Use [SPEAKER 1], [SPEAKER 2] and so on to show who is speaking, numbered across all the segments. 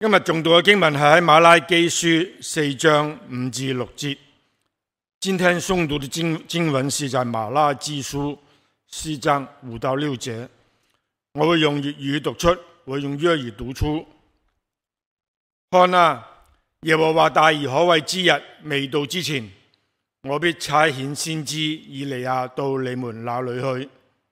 [SPEAKER 1] 今日誦讀嘅經文係喺馬拉基書4章5至6節。今天誦讀的經文是在馬拉基書4章5到6節。我會用粵語讀出，會用粵語讀出。看啊，耶和華大而可畏之日未到之前，我必差遣先知以利亞到你們那裏去。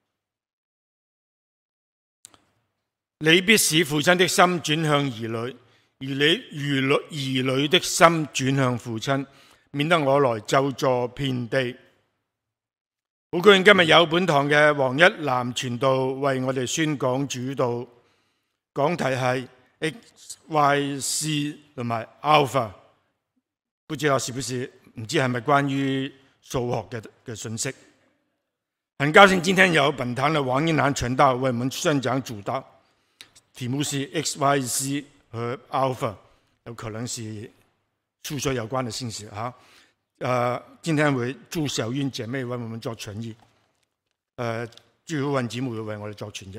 [SPEAKER 1] 你必使父親的心轉向兒女，而兒女的心轉向父親，免得我來咒詛遍地。好高興今日有本堂嘅黃一南傳道為我哋宣講主道，講題係 X、Y、C 同埋 Alpha， 不知道是不是唔知係咪關於數學嘅信息。很高興今天有本堂嘅黃一南傳道為我們宣講主道，題目是 X、Y、C 和 Alpha， 有可能是數學有關的信息啊。今天會祝小韻姐妹為我們做傳譯，朱曉韻姊妹會為我哋做傳譯。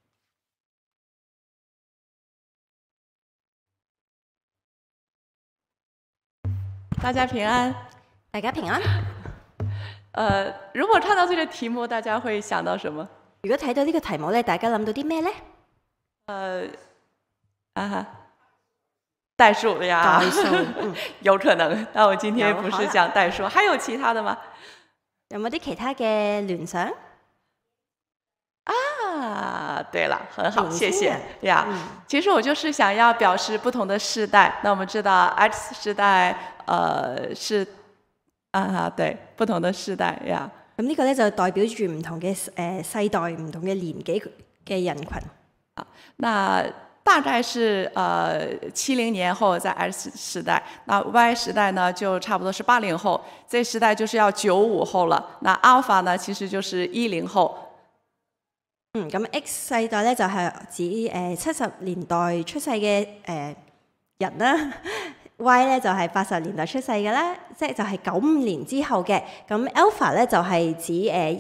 [SPEAKER 2] 大家平安，
[SPEAKER 3] 大家平安。
[SPEAKER 2] 如果看到這個題目，大家會想到什麼？
[SPEAKER 3] 如果睇到呢個題目咧，大家諗到啲咩咧？
[SPEAKER 2] 代數呀，
[SPEAKER 3] 代數，
[SPEAKER 2] 有可能。但我今天不是講代數，還有其他的嗎？
[SPEAKER 3] 有冇啲其他嘅聯想？
[SPEAKER 2] 啊，對了，很好，謝謝呀。其實我就是想要表示不同的世代。那我們知道 X 世代，是對，不同的世代呀。
[SPEAKER 3] 咁呢個咧就代表住唔同嘅世代、唔同嘅年紀嘅人群。
[SPEAKER 2] 啊，那大概是70年後在 X 時代，那 Y 時代呢就差不多是80後，Z 時代就是要95後了。那 Alpha 呢其實就是10後。
[SPEAKER 3] 咁 X 世代咧就係指70年代出世嘅人啦，Y 咧就係80年代出世嘅啦，即係就係95年之後嘅。咁 Alpha 咧就係指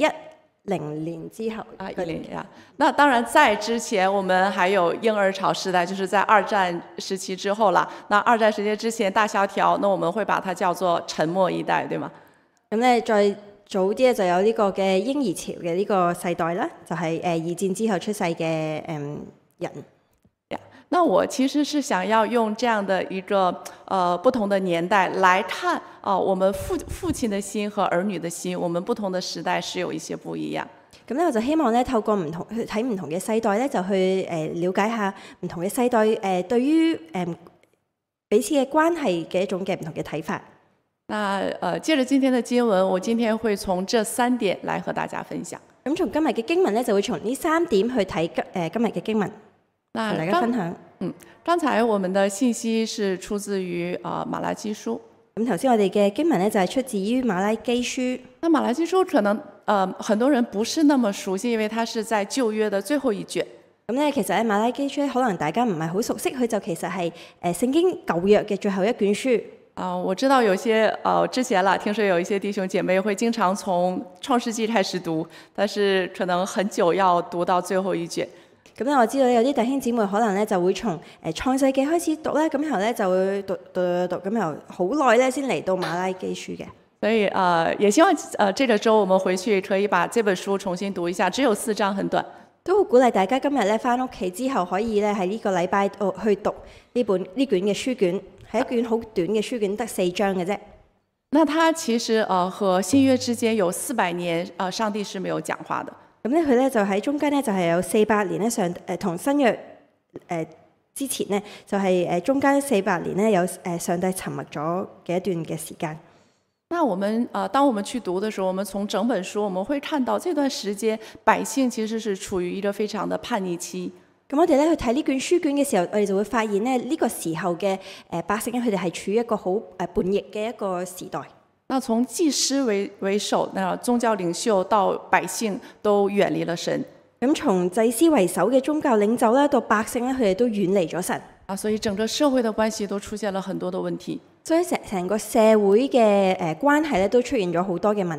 [SPEAKER 3] 10年之後
[SPEAKER 2] 10年。那當然在之前我們還有嬰兒潮時代，就是在二戰時期之後啦。那二戰時期之前大蕭條，那我們會把它叫做沉默一代，對嗎？
[SPEAKER 3] 咁咧再早啲咧就有呢個嘅嬰兒潮嘅呢個世代啦，就係二戰之後出世嘅人。
[SPEAKER 2] 那我其實是想要用這樣的一個不同的年代來看我們父親的心和兒女的心，我們不同的時代是有一些不一樣。
[SPEAKER 3] 咁咧我就希望咧透過唔同去睇唔同嘅世代咧，就去了解下唔同嘅世代對於彼此嘅關係嘅一種嘅唔同嘅睇法。
[SPEAKER 2] 那借着今天的經文，我今天會從這3點來和大家分享。
[SPEAKER 3] 咁從今日嘅經文咧，就會從呢3點去睇今日嘅經文，同大家分享。
[SPEAKER 2] 剛才我們的信息是出自於馬拉基書。
[SPEAKER 3] 咁頭先我哋嘅經文咧就係出自於馬拉基書。
[SPEAKER 2] 那馬拉基書可能很多人不是那麼熟悉，因為它是在舊約的最後一卷。
[SPEAKER 3] 咁咧其實喺馬拉基書可能大家唔係好熟悉，佢就其實係聖經舊約嘅最後一卷書。
[SPEAKER 2] 我知道有些之前啦，聽說有一些弟兄姐妹會經常從創世紀開始讀，但是可能很久要讀到最後一卷。
[SPEAKER 3] 咁咧我知道有啲弟兄姊妹可能咧就會從創世紀開始讀啦，咁然後咧就會讀，咁又好耐咧先嚟到馬拉基書嘅。
[SPEAKER 2] 所以也希望這個週我們回去可以把這本書重新讀一下，只有4章，很短。
[SPEAKER 3] 都好鼓勵大家今日咧翻屋企之後可以咧喺呢個禮拜去讀呢卷嘅書卷。係一卷好短嘅書卷，得4章嘅啫。
[SPEAKER 2] 那它其實和新約之間有400年上帝是沒有講話的。
[SPEAKER 3] 咁咧佢咧就喺中間咧就係有400年咧同新約之前咧就係中間400年咧有上帝沉默咗嘅一段嘅時間。
[SPEAKER 2] 那我們當我們去讀的時候，我們從整本書我們會看到這段時間百姓其實是處於一個非常的叛逆期。
[SPEAKER 3] 咁我哋咧去睇呢卷書卷嘅時候，我哋就會發現咧呢個時候嘅百姓咧，佢哋係處於一個好叛逆嘅一個時代。
[SPEAKER 2] 那從祭司為首，那宗教領袖到百姓都遠離了神。
[SPEAKER 3] 咁從祭司為首嘅宗教領袖咧，到百姓咧，佢哋都遠離咗神。
[SPEAKER 2] 所以整個社會的關係都出現了很多的問題。
[SPEAKER 3] 所以成個社會嘅關係咧，都出現咗好多嘅問題。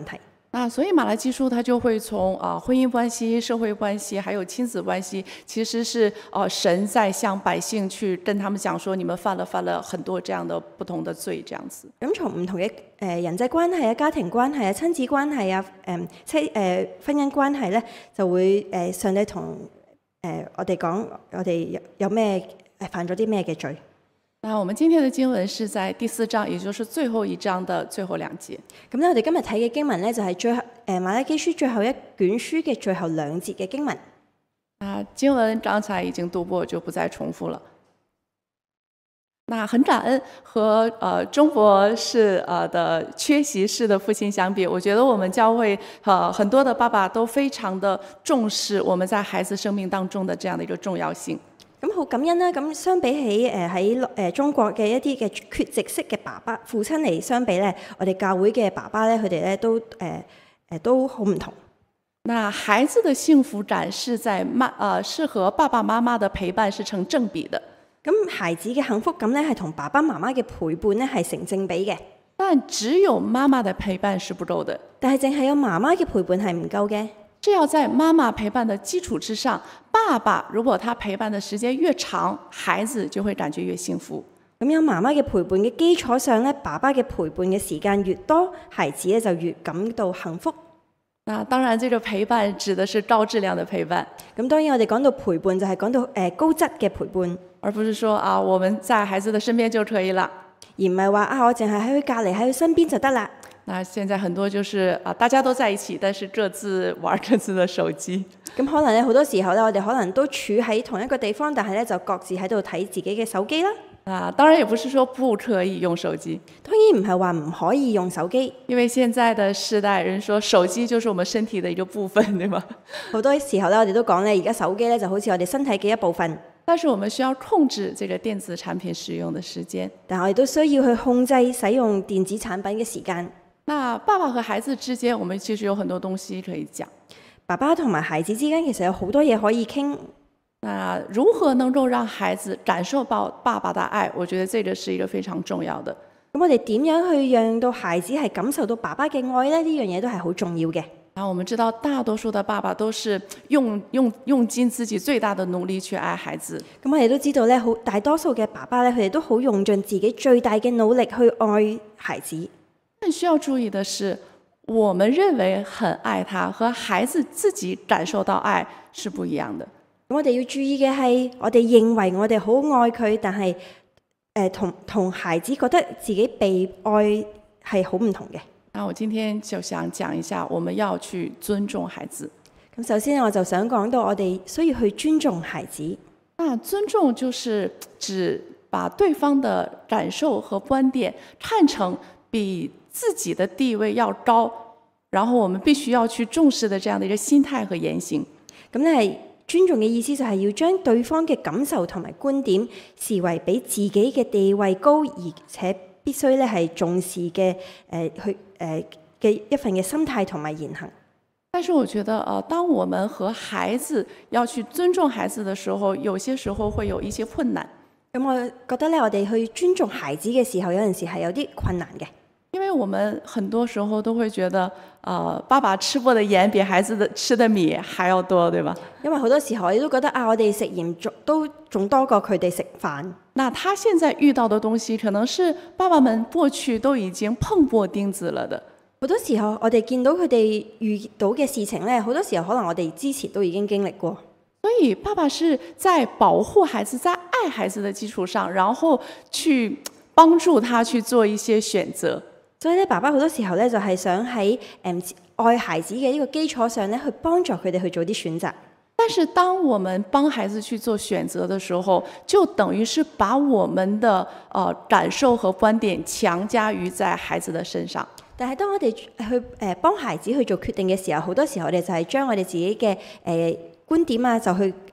[SPEAKER 2] 那所以馬拉基書它就會從婚姻關係、社會關係，還有親子關係，其實是神在向百姓去跟他們講說，你們犯了很多這樣的不同的罪，這樣子。
[SPEAKER 3] 咁從唔同嘅人際關係啊、家庭關係啊、親子關係啊、婚姻關係咧，就會上帝同我哋講，我哋有咩犯咗啲咩嘅罪。
[SPEAKER 2] 那我們今天的經文是在第4章，也就是最後一章的最後2節。
[SPEAKER 3] 咁咧，我哋今日睇嘅經文咧，就係馬拉基書最後一卷書嘅最後2節嘅經文。
[SPEAKER 2] 經文剛才已經讀過，就不再重複了。那很感恩和中國式的缺席式的父親相比，我覺得我們教會很多的爸爸都非常的重視我們在孩子生命當中的這樣的一個重要性。
[SPEAKER 3] 咁好感恩啦！咁相比起喺中國嘅一啲嘅缺席式嘅父親嚟相比咧，我哋教會嘅爸爸咧，佢哋咧都好唔同。
[SPEAKER 2] 那孩子的幸福感是在是和爸爸媽媽的陪伴是成正比的。
[SPEAKER 3] 咁孩子嘅幸福感咧，係同爸爸媽媽嘅陪伴咧係成正比嘅。
[SPEAKER 2] 但只有媽媽的陪伴是不夠的。
[SPEAKER 3] 但係淨係有媽媽嘅陪伴係唔夠嘅。
[SPEAKER 2] 這要在媽媽陪伴的基礎之上，爸爸如果他陪伴的時間越長，孩子就會感覺越幸福。
[SPEAKER 3] 咁有媽媽嘅陪伴嘅基礎上咧，爸爸嘅陪伴嘅時間越多，孩子咧就越感到幸福。
[SPEAKER 2] 那當然，這個陪伴指的是高質量的陪伴。
[SPEAKER 3] 咁當然我哋講到陪伴就係講到高質嘅陪伴，
[SPEAKER 2] 而不是說我們在孩子的身邊就可以了，
[SPEAKER 3] 而唔係話我淨係喺佢隔離喺佢身邊就得啦。
[SPEAKER 2] 那現在很多就是大家都在一起，但是各自玩各自的手機。
[SPEAKER 3] 咁可能咧好多時候咧，我哋可能都處喺同一個地方，但係咧就各自喺度睇自己嘅手機啦。
[SPEAKER 2] 當然也不是說不可以用手機，
[SPEAKER 3] 當然唔係話唔可以用手機，
[SPEAKER 2] 因為現在的世代人說手機就是我們身體的一個部分，對嗎？
[SPEAKER 3] 好多時候咧，我哋都講咧，而家手機咧就好似我哋身體嘅一部分。
[SPEAKER 2] 但是我們需要控制這個電子產品使用的時間。
[SPEAKER 3] 但係我哋都需要去控制使用電子產品嘅時間。
[SPEAKER 2] 那爸爸和孩子之間，我們其實有很多東西可以講。
[SPEAKER 3] 爸爸同埋孩子之間其實有好多嘢可以傾。
[SPEAKER 2] 那如何能夠讓孩子感受到爸爸的愛？我覺得這個是一個非常重要的。
[SPEAKER 3] 咁我哋點樣去讓到孩子係感受到爸爸嘅愛呢？呢樣嘢都係好重要嘅。
[SPEAKER 2] 我們知道大多數的爸爸都是用盡自己最大的努力去愛孩子。
[SPEAKER 3] 咁我哋都知道咧，好大多數嘅爸爸咧，佢哋都好用盡自己最大嘅努力去愛孩子。
[SPEAKER 2] 但需要注意的是，我們認為很愛他和孩子自己感受到愛是不一樣的。
[SPEAKER 3] 咁我哋要注意嘅係，我哋認為我哋好愛佢，但係同孩子覺得自己被愛係好唔同嘅。
[SPEAKER 2] 那我今天就想講一下，我們要去尊重孩子。
[SPEAKER 3] 咁首先我就想講到，我哋需要去尊重孩子。
[SPEAKER 2] 那尊重就是指把對方的感受和觀點看成比自己的地位要高，然後我們必須要去重視的這樣的一個心態和言行。
[SPEAKER 3] 咁咧係尊重嘅意思就係要將對方嘅感受同埋觀點視為比自己嘅地位高，而且必須咧係重視嘅嘅一份嘅心態同埋言行。
[SPEAKER 2] 但是我覺得當我們和孩子要去尊重孩子的時候，有些時候會有一些困難。
[SPEAKER 3] 咁我覺得咧，我哋去尊重孩子嘅時候，有陣時係有啲困難嘅。
[SPEAKER 2] 因為我們很多時候都會覺得，爸爸吃過的鹽比孩子吃的米還要多，對吧？因為好多時候我哋都覺得我哋食鹽都仲多過佢哋食飯。那他現在遇到的東西，可能是爸爸們過去都已經碰過釘子了的。好多時候我哋見到佢哋遇到嘅事情呢，好多時候可能我哋之前都已經經歷過。所以爸爸是在保護孩子、在愛孩子的基礎上，然後去幫助他去做一些選擇。所以咧，爸爸好多時候咧就係想喺愛孩子嘅呢個基礎上咧，去幫助佢哋去做啲選擇。但是當我們幫孩子去做選擇的時候，就等於是把我們的感受和觀點強加於在孩子的身上。但係當我哋去幫孩子去做決定嘅時候，好多時候我哋就係將我哋自己嘅觀點啊，就去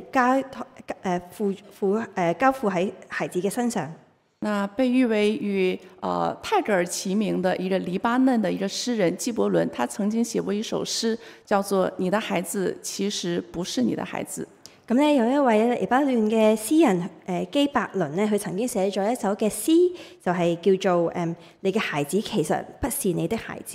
[SPEAKER 2] 交付喺孩子嘅身上。那被譽為與泰戈爾齊名的一個黎巴嫩的一個詩人紀伯倫，他曾經寫過一首詩，叫做《你的孩子其實不是你的孩子》。咁咧有一位黎巴嫩嘅詩人基伯倫咧，佢曾經寫咗一首嘅詩，就係叫做你嘅孩子其實不是你的孩子。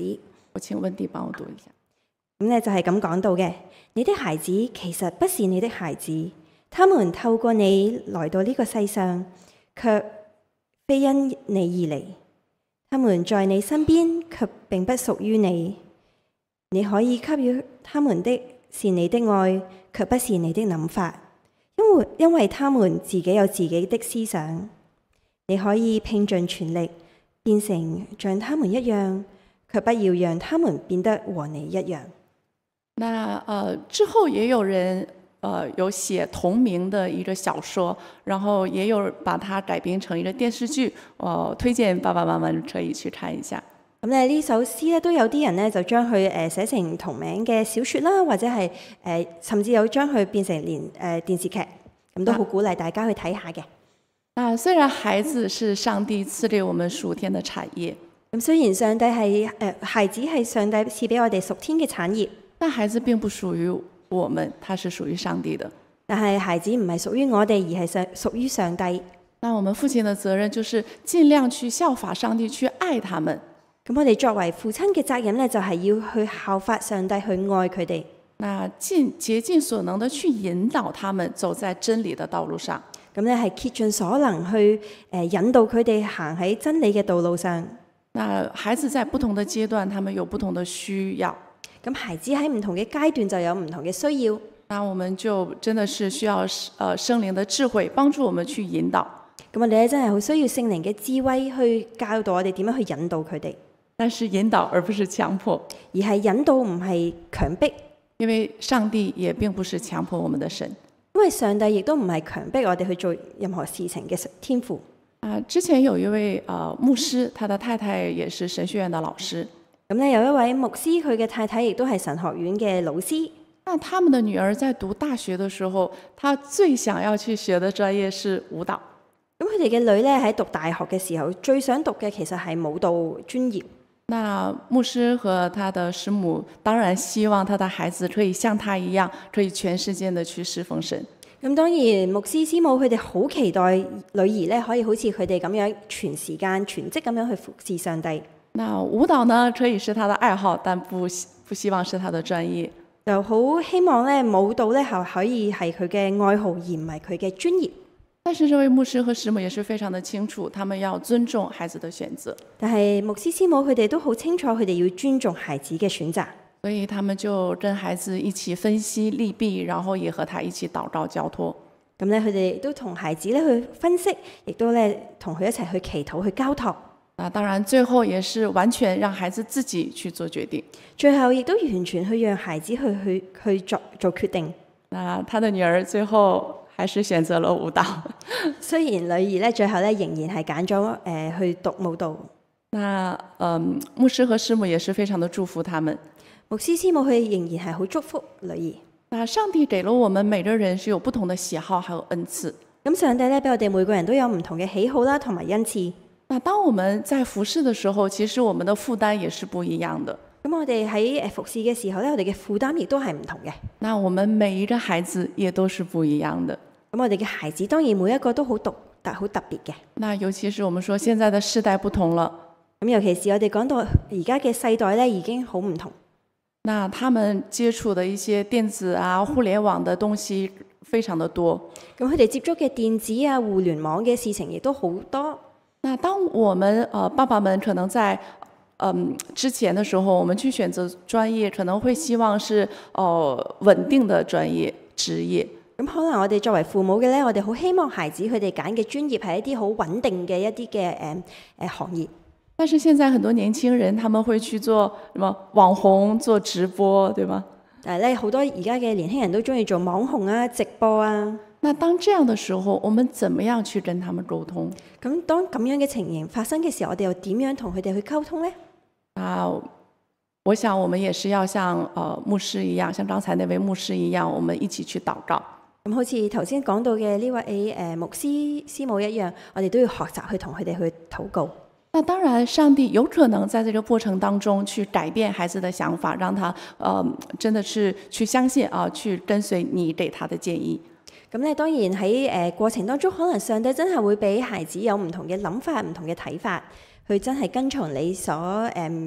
[SPEAKER 2] 我請温迪幫我讀一下。
[SPEAKER 3] 咁咧就係咁講到嘅，你的孩子其實不是你的孩子，他們透過你來到呢個世上，卻非因你而嚟。他們在你身邊，卻並不屬於你。你可以給予他們的是你的愛，卻不是你的諗法，因為他們自己有自己的思想。你可以拼盡全力變成像他們一樣，卻不要讓他們變得和你一樣。
[SPEAKER 2] 那之後也有人有寫同名的一個小說，然後也有把它改編成一個電視劇，推薦爸爸媽媽可以去看一下。
[SPEAKER 3] 咁咧呢首詩咧都有啲人咧就將佢寫成同名嘅小説啦，或者係甚至有將佢變成連電視劇，咁都好鼓勵大家去睇下嘅。
[SPEAKER 2] 雖然孩子是上帝賜給我們屬天的產業，
[SPEAKER 3] 咁雖然上帝係孩子係上帝賜俾我哋屬天嘅產業，
[SPEAKER 2] 但孩子並不屬於我們，他是屬於上帝的。
[SPEAKER 3] 但係孩子唔係屬於我哋，而係屬於上帝。
[SPEAKER 2] 那我們父親的責任就是盡量去效法上帝，去愛他們。
[SPEAKER 3] 咁我哋作為父親嘅責任咧，就係要去效法上帝，去愛佢哋。
[SPEAKER 2] 那竭盡所能的去引導他們走在真理的道路上。
[SPEAKER 3] 咁咧係竭盡所能去引導佢哋行喺真理嘅道路上。
[SPEAKER 2] 那孩子在不同的階段，他們有不同的需要。
[SPEAKER 3] 咁孩子喺唔同嘅階段就有唔同嘅需要。
[SPEAKER 2] 那我們就真的是需要聖靈的智慧幫助我們去引導。
[SPEAKER 3] 咁我哋咧真係好需要聖靈嘅智慧去教導我哋點樣去引導佢哋。
[SPEAKER 2] 但是引導而不是強迫，
[SPEAKER 3] 而係引導唔係強迫，
[SPEAKER 2] 因為上帝也並不是強迫我們的神。
[SPEAKER 3] 因為上帝亦都唔係強迫我哋去做任何事情嘅天父。
[SPEAKER 2] 之前有一位牧師，他的太太也是神學院的老師。
[SPEAKER 3] 咁咧有一位牧師，佢嘅太太亦都係神學院嘅老師。
[SPEAKER 2] 那他們的女兒在讀大學的時候，她最想要去學的專業是舞蹈。
[SPEAKER 3] 咁佢哋嘅女咧喺讀大學嘅時候，最想讀嘅其實係舞蹈專業。
[SPEAKER 2] 那牧師和他的師母當然希望他的孩子可以像他一樣，可以全世界的去侍奉神。
[SPEAKER 3] 咁當然牧師師母佢哋好期待女兒咧可以好似佢哋咁樣全時間全職咁樣去服侍上帝。
[SPEAKER 2] 那舞蹈呢可以是他的愛好，但不希望是他的專業。
[SPEAKER 3] 就好希望咧舞蹈咧係可以係佢嘅愛好，而唔係佢嘅專業。
[SPEAKER 2] 但是這位牧師和師母也是非常的清楚，他們要尊重孩子的選擇。
[SPEAKER 3] 但係牧師師母佢哋都好清楚，佢哋要尊重孩子嘅選擇。
[SPEAKER 2] 所以他們就跟孩子一起分析利弊，然後也和他一起禱告交託。
[SPEAKER 3] 咁咧，佢哋都同孩子咧去分析，亦都咧同佢一齊去祈禱、去交託。
[SPEAKER 2] 當然最後也是完全讓孩子自己去做決定。
[SPEAKER 3] 最後亦都完全去讓孩子去做決定。
[SPEAKER 2] 他的女兒最後還是選擇了舞蹈。
[SPEAKER 3] 雖然女兒咧最後咧仍然係揀咗去讀舞蹈。
[SPEAKER 2] 牧師和師母也是非常的祝福他們。
[SPEAKER 3] 牧師師母佢仍然係好祝福女兒。
[SPEAKER 2] 上帝給了我們每個人是有不同的喜好，還有恩賜。
[SPEAKER 3] 咁上帝咧俾我哋每個人都有唔同嘅喜好啦，同埋恩賜。
[SPEAKER 2] 當我們在服侍的時候，其實我們的負擔也是不一樣的。
[SPEAKER 3] 咁我哋喺服侍嘅時候咧，我哋嘅負擔亦都係唔同嘅。
[SPEAKER 2] 我們每一個孩子也都是不一樣的。
[SPEAKER 3] 咁我哋嘅孩子當然每一個都好獨特、好特別嘅。
[SPEAKER 2] 尤其是我們說現在的世代不同了。
[SPEAKER 3] 咁尤其是我哋講到而家嘅世代咧，已經好唔同。
[SPEAKER 2] 他們接觸的一些電子啊、互聯網的東西非常的多。
[SPEAKER 3] 咁佢哋接觸嘅電子啊、互聯網嘅事情亦都好多。
[SPEAKER 2] 當我們爸爸們可能在之前的時候，我們去選擇專業，可能會希望是穩定的專業職業。
[SPEAKER 3] 咁可能我哋作為父母嘅咧，我哋好希望孩子佢哋揀嘅專業係一啲好穩定嘅一啲嘅行業。
[SPEAKER 2] 但是現在很多年輕人，他們會去做什麼網紅、做直播，對嗎？
[SPEAKER 3] 但係咧，好多而家嘅年輕人都中意做網紅啊、直播啊。
[SPEAKER 2] 當這樣的時候，我們怎麼樣去跟他們溝通？
[SPEAKER 3] 咁當咁樣嘅情形發生嘅時候，我哋又點樣同佢哋去溝通呢？
[SPEAKER 2] 我想我們也是要像牧師一樣，像剛才那位牧師一樣，我們一起去禱告。
[SPEAKER 3] 咁好似頭先講到嘅呢位牧師師母一樣，我哋都要學習去同佢哋去禱告。
[SPEAKER 2] 當然，上帝有可能在這個過程當中去改變孩子的想法，讓他真的是去相信去跟隨你給他的建議。
[SPEAKER 3] 咁咧，當然喺過程當中，可能上帝真係會俾孩子有唔同嘅諗法、唔同嘅睇法，去真係跟從你所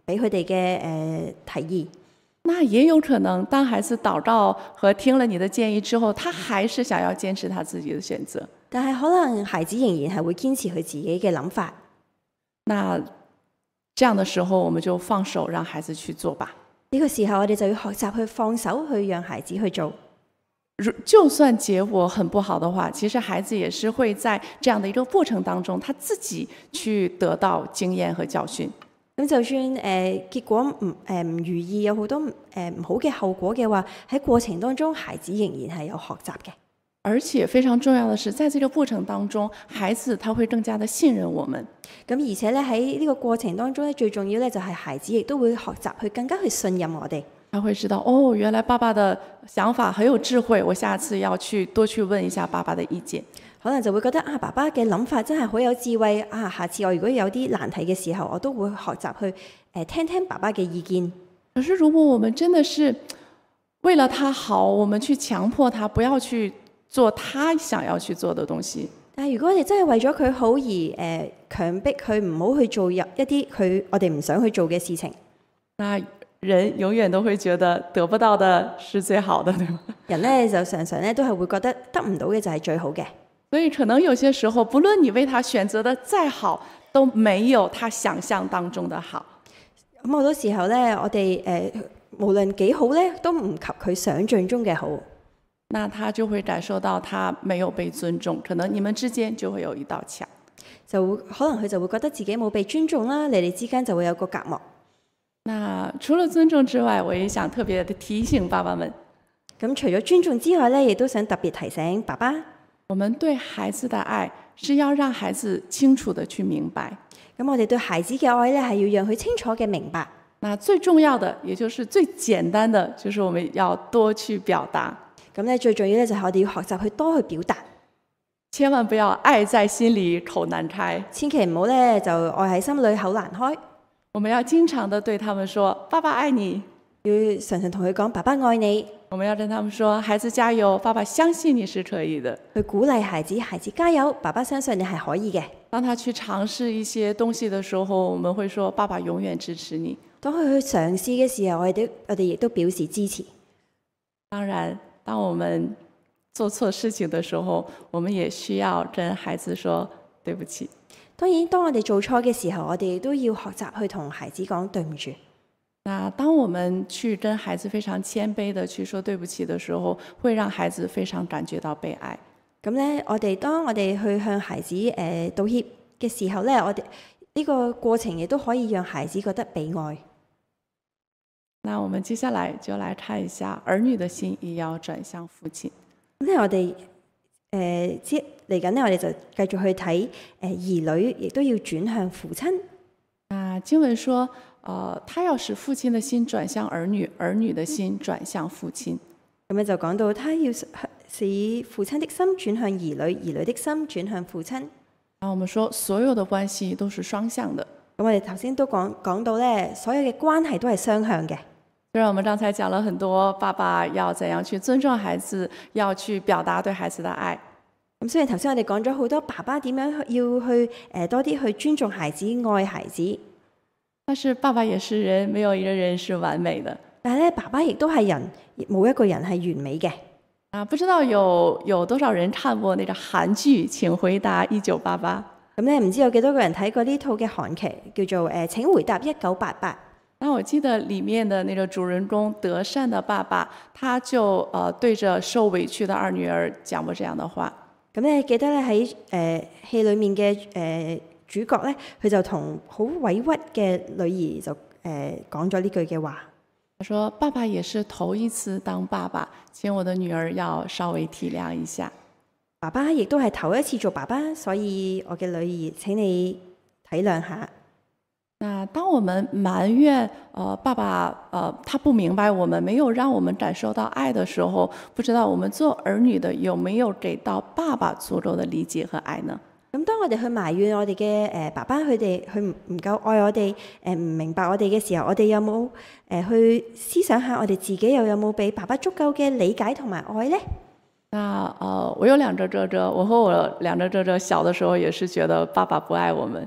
[SPEAKER 3] 俾佢哋嘅提議。
[SPEAKER 2] 那也有可能，当孩子祷告和听了你的建议之后，他还是想要坚持他自己的选择。
[SPEAKER 3] 但係可能孩子仍然係會堅持佢自己嘅諗法。
[SPEAKER 2] 那这样的时候，我们就放手讓孩子去做吧。
[SPEAKER 3] 呢個時候，我哋就要學習去放手，去讓孩子去做。
[SPEAKER 2] 就算結果很不好的話，其實孩子也是會在這樣的一個過程當中，他自己去得到經驗和教訓。
[SPEAKER 3] 咁就算結果唔如意，有好多唔好嘅後果嘅話，喺過程當中，孩子仍然係有學習嘅。
[SPEAKER 2] 而且非常重要的是，在這個過程當中，孩子他會更加的信任我們。
[SPEAKER 3] 咁而且咧喺呢個過程當中咧，最重要咧就係孩子亦都會學習去更加去信任我哋。
[SPEAKER 2] 他會知道哦，原來爸爸的想法很有智慧，我下次要去多去問一下爸爸的意見。
[SPEAKER 3] 可能就會覺得啊，爸爸嘅諗法真係好有智慧啊！下次我如果有啲難題嘅時候，我都會學習去聽聽爸爸嘅意見。
[SPEAKER 2] 可是如果我們真的是為了他好，我們去強迫他不要去做他想要去做的東西。
[SPEAKER 3] 但係如果我哋真係為咗佢好而強迫佢唔好去做一啲我哋唔想去做嘅事情，
[SPEAKER 2] 那人永遠都會覺得得不到的是最好的，對嗎？
[SPEAKER 3] 人咧就常常咧都係會覺得得唔到嘅就係最好嘅。
[SPEAKER 2] 所以可能有些時候，不論你為他選擇的再好，都沒有他想象當中的好。
[SPEAKER 3] 咁好多時候咧，我哋無論幾好咧，都唔及佢想象中嘅好。
[SPEAKER 2] 那他就會感受到他沒有被尊重，可能你們之間就會有一道牆。
[SPEAKER 3] 可能佢就會覺得自己冇被尊重啦，你哋之間就會有個隔膜。
[SPEAKER 2] 那除了尊重之外，我也想特別的提醒爸爸們。
[SPEAKER 3] 咁除咗尊重之外咧，亦都想特別提醒爸爸，
[SPEAKER 2] 我們對孩子的愛是要讓孩子清楚的去明白。
[SPEAKER 3] 咁我哋對孩子嘅愛咧，係要讓佢清楚嘅明白。
[SPEAKER 2] 那最重要的，也就是最簡單的，就是我們要多去表達。
[SPEAKER 3] 咁咧最重要咧就係我哋要學習去多去表達，
[SPEAKER 2] 千萬不要愛在心裡口難開。
[SPEAKER 3] 千祈唔好咧就愛喺心裡口難開。
[SPEAKER 2] 我們要經常的對他們說：爸爸愛你。
[SPEAKER 3] 要常常同佢講爸爸愛你。
[SPEAKER 2] 我們要跟他們說：孩子加油，爸爸相信你是可以的。
[SPEAKER 3] 去鼓勵孩子，孩子加油，爸爸相信你係可以嘅。
[SPEAKER 2] 當他去嘗試一些東西的時候，我們會說：爸爸永遠支持你。
[SPEAKER 3] 當佢去嘗試嘅時候，我哋亦都表示支持。
[SPEAKER 2] 當然，當我們做錯事情的時候，我們也需要跟孩子說對不起。
[SPEAKER 3] 當然，當我哋做錯嘅時候，我哋都要學習去同孩子講對唔住。
[SPEAKER 2] 那當我們去跟孩子非常謙卑的去說對不起的時候，會讓孩子非常感覺到被愛。
[SPEAKER 3] 咁咧，當我哋去向孩子道歉嘅時候咧，我哋呢個過程亦都可以讓孩子覺得被愛。
[SPEAKER 2] 那我們接下來就來看一下，兒女的心也要轉向父親。
[SPEAKER 3] 咁咧，我哋嚟緊咧，我哋就繼續去睇兒女亦都要轉向父親。
[SPEAKER 2] 經文說，他要使父親的心轉向兒女，兒女的心轉向父親。
[SPEAKER 3] 咁咧就講到，他要使父親的心轉向兒女，兒女的心轉向父親。
[SPEAKER 2] 我們說所有的關係都是雙向的。
[SPEAKER 3] 咁我哋頭先都講到咧，所有嘅關係都係雙向嘅。
[SPEAKER 2] 雖然我們剛才講了很多，爸爸要怎樣去尊重孩子，要去表達對孩子的愛。
[SPEAKER 3] 咁雖然頭先我哋講咗好多，爸爸點樣要去多啲去尊重孩子、愛孩子，
[SPEAKER 2] 但是爸爸也是人，沒有一個人是完美的。
[SPEAKER 3] 但係咧，爸爸亦都係人，冇一個人係完美嘅。
[SPEAKER 2] 不知道有多少人看過那個韓劇《請回答1988》？
[SPEAKER 3] 咁咧，唔知有幾多個人睇過呢套嘅韓劇，叫做請回答1988。
[SPEAKER 2] 那我記得裡面的那個主人公德善的爸爸，他就對着受委屈的二女兒講過這樣的話。咁
[SPEAKER 3] 咧，記得咧喺戲裡面嘅主角咧，佢就同好委屈嘅女兒就講咗呢句嘅話。
[SPEAKER 2] 他說：爸爸也是頭一次當爸爸，請我的女兒要稍微體諒一下。
[SPEAKER 3] 爸爸亦都係頭一次做爸爸，所以我嘅女兒請你體諒下。
[SPEAKER 2] 那當我們埋怨爸爸他不明白我們，沒有讓我們感受到愛的時候，不知道我們做兒女的有沒有給到爸爸足夠的理解和愛呢？
[SPEAKER 3] 咁當我哋去埋怨我哋嘅爸爸，佢唔夠愛我哋，唔明白我哋嘅時候，我哋有冇去思想下我哋自己又有冇俾爸爸足夠嘅理解同埋愛呢？
[SPEAKER 2] 那我有兩個哥哥，我和我兩個哥哥小的時候也是覺得爸爸不愛我們。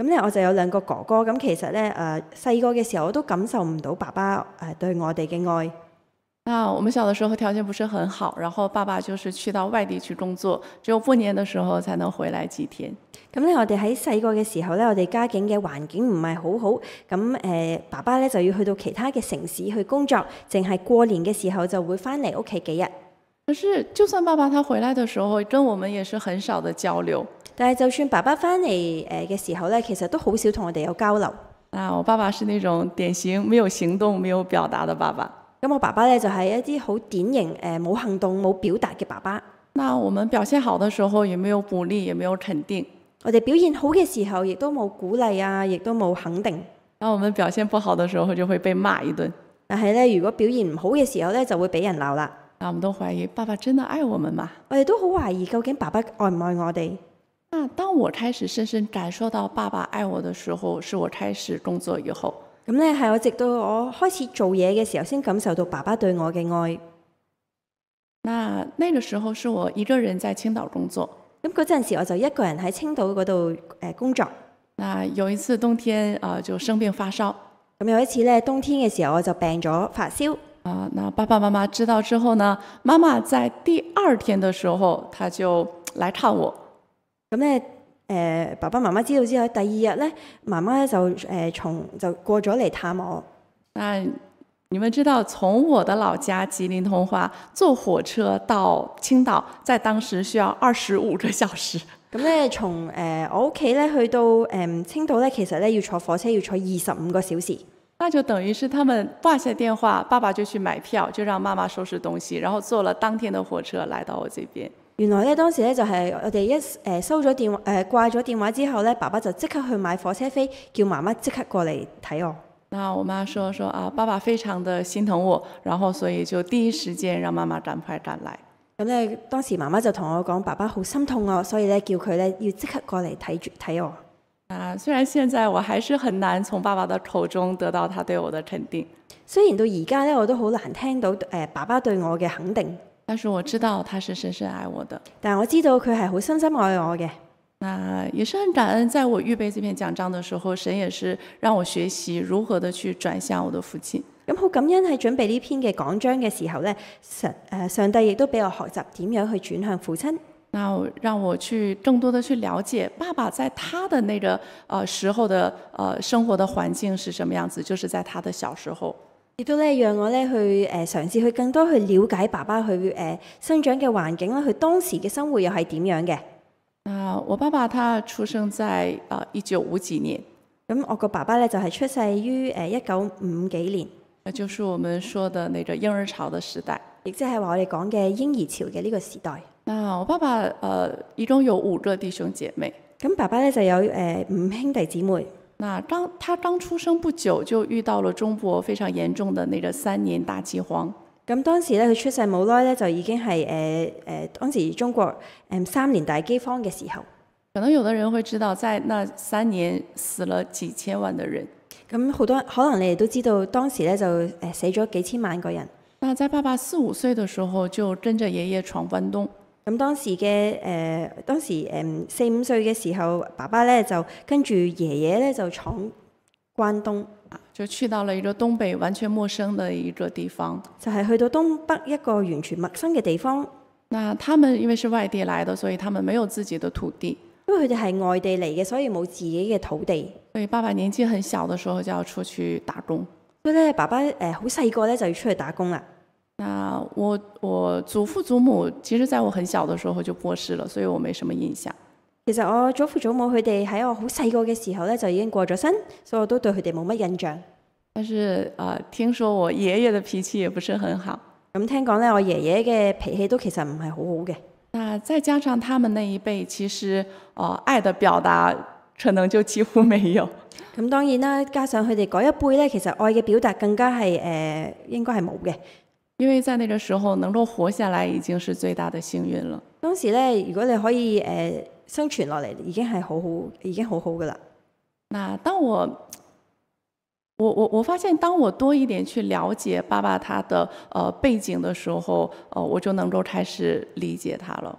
[SPEAKER 3] 咁咧我就有兩個哥哥，咁其實咧細個嘅時候我都感受唔到爸爸對我哋嘅愛。
[SPEAKER 2] 那我们小的时候条件不是很好，然後爸爸就是去到外地去工作，只有過年的時候才能回來幾天。
[SPEAKER 3] 咁咧我哋喺細個嘅時候咧，我哋家境嘅環境唔係好好，咁爸爸咧就要去到其他嘅城市去工作，淨係過年嘅時候就會翻嚟屋企幾日。
[SPEAKER 2] 可是就算爸爸他回來的時候，跟我們也是很少的交流。
[SPEAKER 3] 但係就算爸爸翻嚟嘅時候咧，其實都好少同我哋有交流。
[SPEAKER 2] 我爸爸是那種典型沒有行動、沒有表達的爸爸。
[SPEAKER 3] 咁我爸爸咧就係一啲好典型冇行動冇表達嘅爸爸。
[SPEAKER 2] 那我們表現好的時候，也沒有鼓勵，也沒有肯定。
[SPEAKER 3] 我哋表現好嘅時候，亦都冇鼓勵啊，亦都冇肯定。
[SPEAKER 2] 當我們表現不好的時候，就會被罵一頓。
[SPEAKER 3] 但係咧，如果表現唔好嘅時候咧，就會俾人鬧啦。
[SPEAKER 2] 那我們都懷疑爸爸真的愛我們嗎？
[SPEAKER 3] 我哋都好懷疑究竟爸爸愛唔愛我哋。
[SPEAKER 2] 那當我開始深深感受到爸爸愛我的時候，是我開始工作以後。
[SPEAKER 3] 咁咧係我直到我開始做嘢嘅時候，先感受到爸爸對我嘅愛。
[SPEAKER 2] 那個時候是我一個人在青島工作。
[SPEAKER 3] 咁嗰陣時我就一個人喺青島嗰度工作。
[SPEAKER 2] 那有一次冬天就生病發燒。
[SPEAKER 3] 咁有一次咧冬天嘅時候我就病咗發燒。
[SPEAKER 2] 那爸爸媽媽知道之後呢，媽媽在第二天的時候，他就來看我。
[SPEAKER 3] 咁咧爸爸媽媽知道之後，第二日咧媽媽咧就過咗嚟探我。
[SPEAKER 2] 你們知道，從我的老家吉林通化坐火車到青島，在當時需要25個小時。
[SPEAKER 3] 咁咧從我屋企咧去到青島咧，其實咧要坐火車要坐25個小時。
[SPEAKER 2] 那就等於是他們掛下電話，爸爸就去買票，就讓媽媽收拾東西，然後坐了當天的火車來到我這邊。
[SPEAKER 3] 原來咧當時咧就係我哋一收咗電話掛咗電話之後咧，爸爸就即刻去買火車飛，叫媽媽即刻過嚟睇我。
[SPEAKER 2] 那我媽說爸爸非常的心疼我，然後所以就第一時間讓媽媽趕快趕來。
[SPEAKER 3] 咁咧當時媽媽就同我講，爸爸好心痛我，所以咧叫佢咧要即刻過嚟睇我。
[SPEAKER 2] 雖然現在我還是很難從爸爸的口中得到他對我的肯定，
[SPEAKER 3] 雖然到而家咧我都好難聽到爸爸對我嘅肯定，
[SPEAKER 2] 但是我知道他是深深愛我的。
[SPEAKER 3] 但我知道佢係好深深愛我嘅。
[SPEAKER 2] 也是很感恩，在我預備這篇講章的時候，神也是讓我學習如何的去轉向我的父親。
[SPEAKER 3] 咁好感恩喺準備呢篇嘅講章嘅時候咧，上帝亦都俾我學習點樣去轉向父親。
[SPEAKER 2] 讓我去更多的去了解爸爸在他的那個時候的生活的環境是什麼樣子，就是在他的小時候。
[SPEAKER 3] 亦都咧讓我咧去嘗試去更多去了解爸爸去生長嘅環境啦，佢當時嘅生活又係點樣嘅。
[SPEAKER 2] 我爸爸他出生在1950幾年。
[SPEAKER 3] 咁我個爸爸咧就係出世於1950幾年，
[SPEAKER 2] 那就是我們說的那個嬰兒潮的時代，
[SPEAKER 3] 亦即係話我哋講嘅嬰兒潮嘅呢個時代。
[SPEAKER 2] 那我爸爸一共有5個弟兄姐妹。
[SPEAKER 3] 咁爸爸咧就有5兄弟姊妹。
[SPEAKER 2] 他剛出生不久就遇到了中國非常嚴重的那個3年大饑荒。
[SPEAKER 3] 咁當時咧佢出世冇耐咧就已經係當時中國3年大饑荒嘅時候。
[SPEAKER 2] 可能有的人會知道，在那3年死了幾千萬的人。
[SPEAKER 3] 咁好多可能你哋都知道，當時咧就死咗幾千萬個人。
[SPEAKER 2] 那在爸爸4、5歲的時候就跟着爺爺闖關東。
[SPEAKER 3] 咁當時4、5歲嘅時候，爸爸咧就跟住爺爺咧就闖關東，
[SPEAKER 2] 就去到了一個東北完全陌生的一個地方，
[SPEAKER 3] 就係去到東北一個完全陌生嘅地方。
[SPEAKER 2] 那他們因為是外地來的，所以他們沒有自己的土地。
[SPEAKER 3] 因為佢哋係外地嚟嘅，所以冇自己嘅土地。
[SPEAKER 2] 所以爸爸年紀很小的時候就要出去打工。
[SPEAKER 3] 所以咧，爸爸好細個咧就要出去打工啦。
[SPEAKER 2] 那我祖父祖母其實在我很小的時候就過世了，所以我沒什麼印象。
[SPEAKER 3] 其實我祖父祖母佢哋喺我好細個嘅時候咧就已經過咗身，所以我都對佢哋冇乜印象。
[SPEAKER 2] 但是聽說我爺爺的脾氣也不是很好。
[SPEAKER 3] 咁聽講咧，我爺爺嘅脾氣都其實唔係好好嘅。
[SPEAKER 2] 那再加上他們那一輩，其實愛的表達可能就幾乎沒有。
[SPEAKER 3] 咁當然啦，加上佢哋嗰一輩咧，其實愛嘅表達更加係應該係冇嘅。
[SPEAKER 2] 因為在那個時候能夠活下來已經是最大的幸運了。
[SPEAKER 3] 當時咧，如果你可以生存落嚟，已經係已經好好噶啦。
[SPEAKER 2] 那當我發現，當我多一點去了解爸爸他的背景的時候，我就能夠開始理解他了。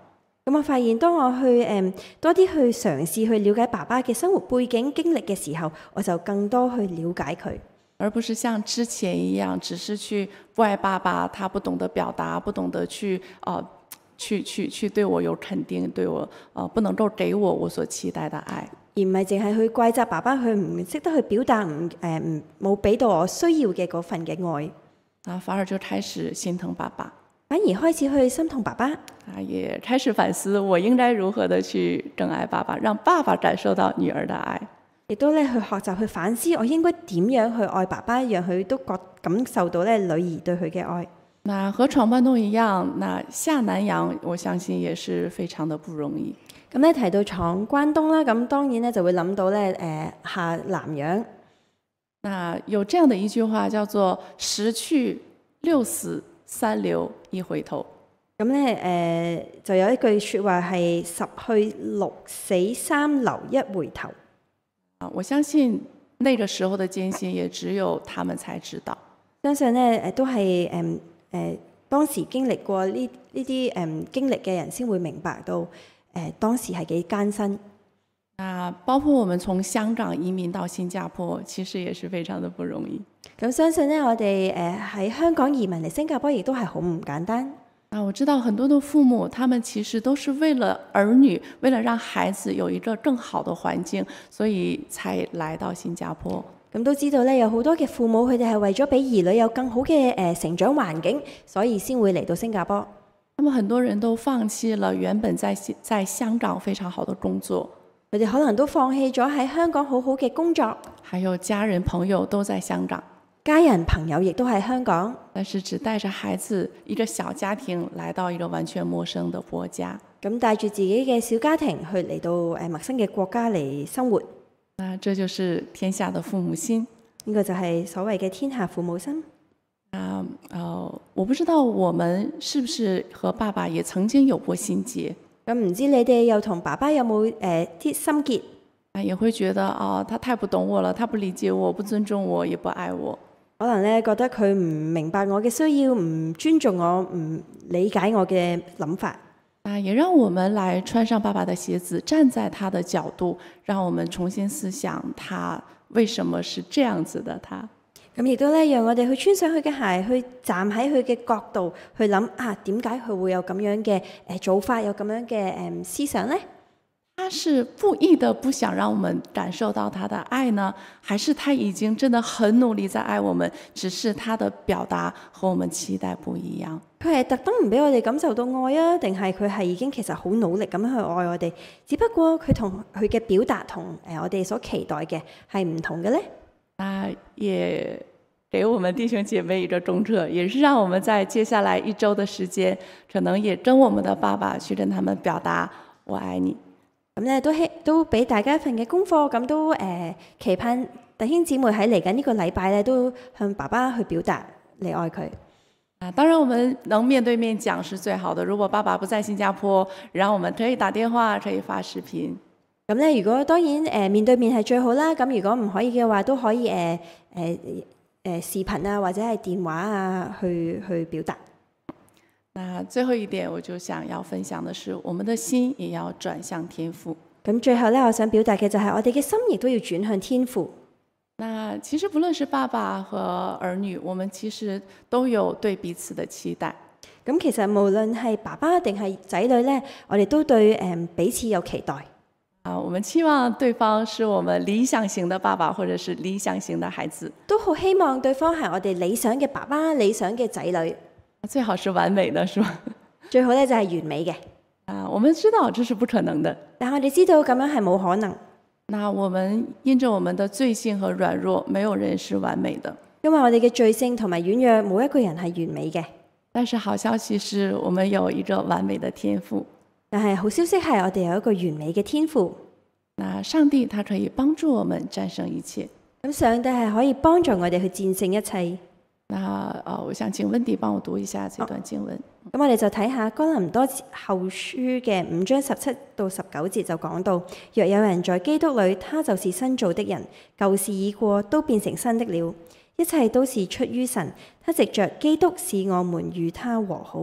[SPEAKER 3] 咁我發現，當我去多啲去嘗試去了解爸爸嘅生活背景經歷嘅時候，我就更多去了解佢，
[SPEAKER 2] 而不是像之前一樣，只是去不愛爸爸，他不懂得表達，不懂得去對我有肯定，對我不能夠給我所期待的愛，
[SPEAKER 3] 而唔係淨係去怪責爸爸，佢唔識得去表達，冇俾到我需要嘅嗰份嘅愛，
[SPEAKER 2] 反而就開始心疼爸爸。
[SPEAKER 3] 反而開始去心痛爸爸，
[SPEAKER 2] 也開始反思我應該如何的去珍愛爸爸，讓爸爸感受到女兒的愛。
[SPEAKER 3] 亦都咧去學習去反思，我應該點樣去愛爸爸，讓佢都感受到咧女兒對佢嘅愛。
[SPEAKER 2] 那和闖關東一樣，那下南洋我相信也是非常的不容易。
[SPEAKER 3] 咁咧提到闖關東啦，咁當然咧就會諗到咧下南洋。
[SPEAKER 2] 那有這樣的一句話叫做10去6死3留1回頭。
[SPEAKER 3] 咁咧就有一句説話係10去6死3留1回頭。
[SPEAKER 2] 我相信那個時候的艱辛也只有他們才知道。
[SPEAKER 3] 相信咧都係當時經歷過呢啲經歷嘅人先會明白到當時係幾艱辛。
[SPEAKER 2] 包括我們從香港移民到新加坡，其實也是非常的不容易。
[SPEAKER 3] 咁相信咧，我哋喺香港移民嚟新加坡，亦都係好唔簡單。
[SPEAKER 2] 我知道很多的父母，他們其實都是為了兒女，為了讓孩子有一個更好的環境，所以才來到新加坡。
[SPEAKER 3] 咁都知道咧，有好多嘅父母，佢哋係為咗俾兒女有更好嘅成長環境，所以先會嚟到新加坡。
[SPEAKER 2] 那麼很多人都放棄了原本在香港非常好的工作，
[SPEAKER 3] 佢哋可能都放棄咗喺香港好好嘅工作，
[SPEAKER 2] 還有家人朋友都在香港，
[SPEAKER 3] 家人朋友亦都喺香港，
[SPEAKER 2] 但是只帶着孩子一個小家庭來到一個完全陌生的國家。
[SPEAKER 3] 咁帶住自己嘅小家庭去嚟到陌生嘅國家嚟生活。
[SPEAKER 2] 那這就是天下的父母心。
[SPEAKER 3] 呢個就係所謂嘅天下父母心。
[SPEAKER 2] 我不知道我們是不是和爸爸也曾經有過心結。
[SPEAKER 3] 咁唔知你哋又同爸爸有冇啲心結？
[SPEAKER 2] 也會覺得他太不懂我了，他不理解我，不尊重我，也不愛我。
[SPEAKER 3] 可能咧覺得佢唔明白我嘅需要，唔尊重我，唔理解我嘅諗法。
[SPEAKER 2] 也讓我們來穿上爸爸的鞋子，站在他的角度，讓我們重新思想他為什麼是這樣子的他。
[SPEAKER 3] 咁亦都咧讓我哋去穿上佢嘅鞋，去站喺佢嘅角度去諗點解佢會有咁樣嘅做法，有咁樣嘅思想呢？
[SPEAKER 2] 他是故意的不想讓我們感受到他的愛呢，還是他已經真的很努力在愛我們，只是他的表達和我們期待不一樣？
[SPEAKER 3] 佢係特登唔俾我哋感受到愛啊，定係佢係已經其實好努力咁去愛我哋？只不過佢同佢嘅表達同我哋所期待嘅係唔同嘅呢？
[SPEAKER 2] 也給我們弟兄姐妹一個忠告，也是讓我們在接下來1週的時間，可能也跟我們的爸爸去跟他們表達我愛你。
[SPEAKER 3] 咁咧都俾大家一份嘅功課，咁都期盼弟兄姊妹喺嚟緊呢個禮拜咧，都向爸爸去表達你愛佢。
[SPEAKER 2] 當然我們能面對面講是最好的。如果爸爸不在新加坡，然後我們可以打電話，可以發視頻。
[SPEAKER 3] 咁咧，如果當然面對面係最好啦。咁如果唔可以嘅話，都可以視頻啊，或者係電話啊去表達。
[SPEAKER 2] 那最後一點，我就想要分享的是，我們的心也要轉向天父。
[SPEAKER 3] 咁最後咧，我想表達嘅就係我哋嘅心亦都要轉向天父。
[SPEAKER 2] 那其實不論是爸爸和兒女，我們其實都有對彼此的期待。
[SPEAKER 3] 咁其實無論係爸爸定係仔女咧，我哋都對彼此有期待。
[SPEAKER 2] 我們期望對方是我們理想型的爸爸，或者是理想型的孩子。
[SPEAKER 3] 都好希望對方係我哋理想嘅爸爸、理想嘅仔女。
[SPEAKER 2] 最好是完美的，是吧？
[SPEAKER 3] 最好咧就係完美嘅。
[SPEAKER 2] 我們知道這是不可能的，
[SPEAKER 3] 但係我哋知道咁樣係冇可能。
[SPEAKER 2] 那我們因着我們的罪性和軟弱，沒有人是完美的。
[SPEAKER 3] 因為我哋嘅罪性同埋軟弱，冇一個人係完美嘅。
[SPEAKER 2] 但是好消息是我們有一個完美的天父。
[SPEAKER 3] 但係好消息係我哋有一個完美嘅天父。
[SPEAKER 2] 那上帝他可以幫助我們戰勝一切。
[SPEAKER 3] 咁上帝係可以幫助我哋去戰勝一切。
[SPEAKER 2] 那我想請溫迪幫我讀一下這段經文。
[SPEAKER 3] 咁我哋就睇下哥林多後書嘅5章17到19節就講到：若有人在基督裏，他就是新造的人，舊事已過，都變成新的了。一切都是出於神，他藉着基督使我們與他和好，